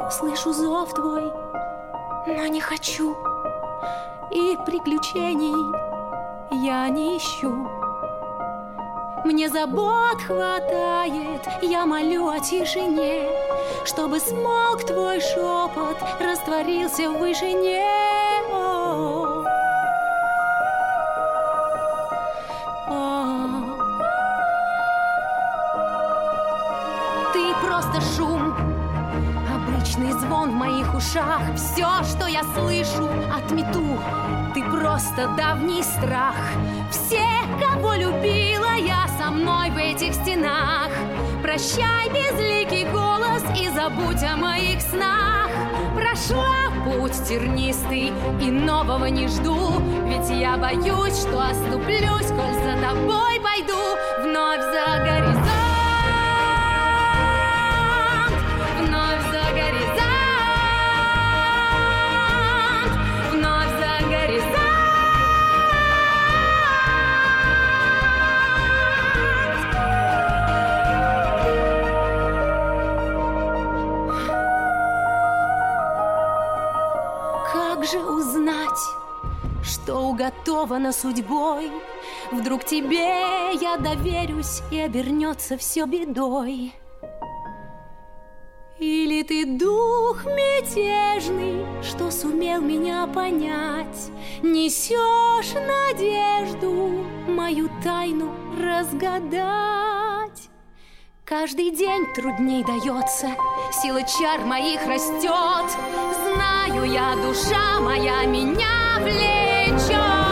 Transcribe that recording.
слышу зов твой, но не хочу, и приключений я не ищу. Мне забот хватает, я молю о тишине, чтобы смолк твой шепот, растворился в вышине. Ты просто шум, обычный звон в моих ушах. Все, что я слышу, отмету. Ты просто давний страх. Все, кого любила я, со мной в этих стенах. Прощай, безликий голос, и забудь о моих снах. Прошла путь тернистый, и нового не жду. Ведь я боюсь, что оступлюсь, коль за тобой пойду вновь за горизонт. Как же узнать, что уготовано судьбой? Вдруг тебе я доверюсь, и обернется все бедой. Или ты дух мятежный, что сумел меня понять, несешь надежду мою тайну разгадать. Каждый день трудней дается, сила чар моих растет. Знаю я, душа моя меня влечет.